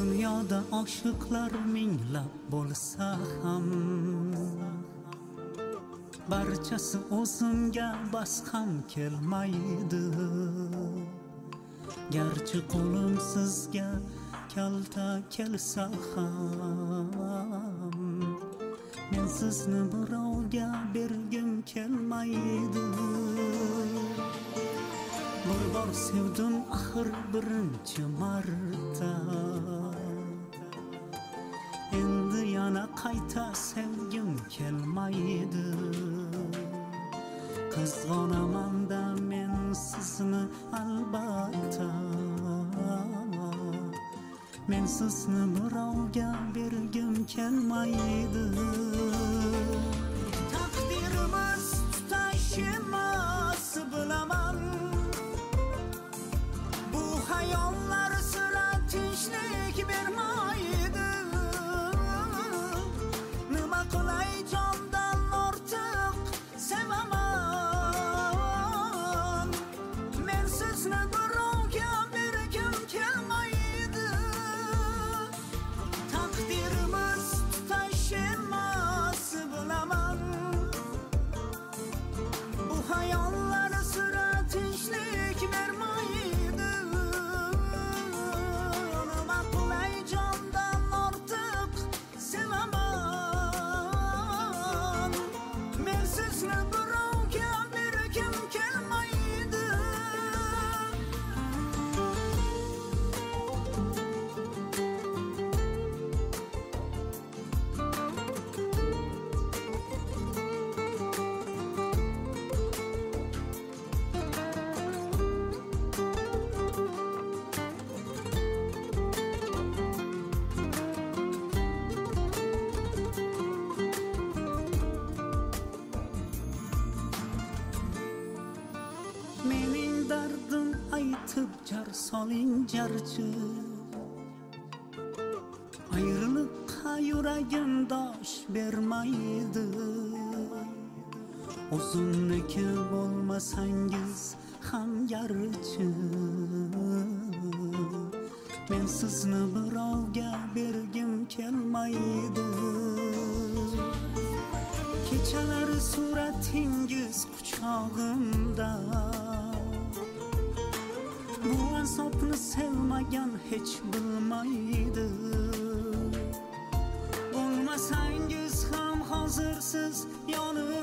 Dunyoda oshiqlar minglab bo'lsa ham barchasi o'zimga bas ham kelmaydi. Garchi qo'lim sizga kalta kelsa ham men sizni birovga bergim kelmaydi. Bir bor sevdim axir birinchi marta, endi yana qayta sevgim kelmaydi. Qizg'onaman-da men sizni albatta, men sizni birovga bergim kelmaydi. Taqdirimiz tutashmas bilaman, bu hayollar sira tinchlik bermaydi. Nima qilay, jondan ortiq sevaman, men sizni birovga bergim kelmaydi. Taqdirimiz tutashmas bilaman, bu hayollar sira tinchlik bermaydi. Nima qilay, jondan ortiq sevaman, men sizni birovga bergim kelmaydi. Mening dardim aytib jar soling jarchi, ayriliqqa yuragim dosh bermaydi. O'zimniki bo'lmasangiz ham garchi, men sizni birovga bergim kelmaydi. Kechalari suratingiz quchog'imda, bu azobni sevmagan hech bilmaydi. Bo'lmasangiz ham hozir siz yonimda,